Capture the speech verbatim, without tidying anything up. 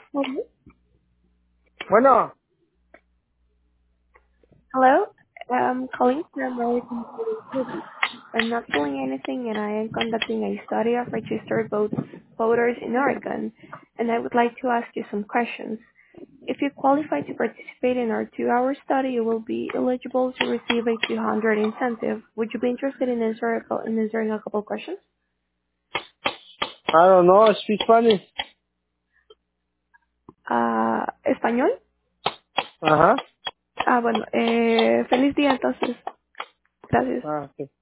Hello. Bueno, Hello. I'm calling from American City. I'm not selling anything, and I am conducting a study of registered votes, voters in Oregon, and I would like to ask you some questions. If you qualify to participate in our two-hour study, you will be eligible to receive a two hundred incentive. Would you be interested in answering a cou- in answering a couple questions? I don't know, speak Spanish. Ah, ¿Español? Ajá. Ah, bueno. Eh, feliz día, entonces. Gracias. Ah, ok.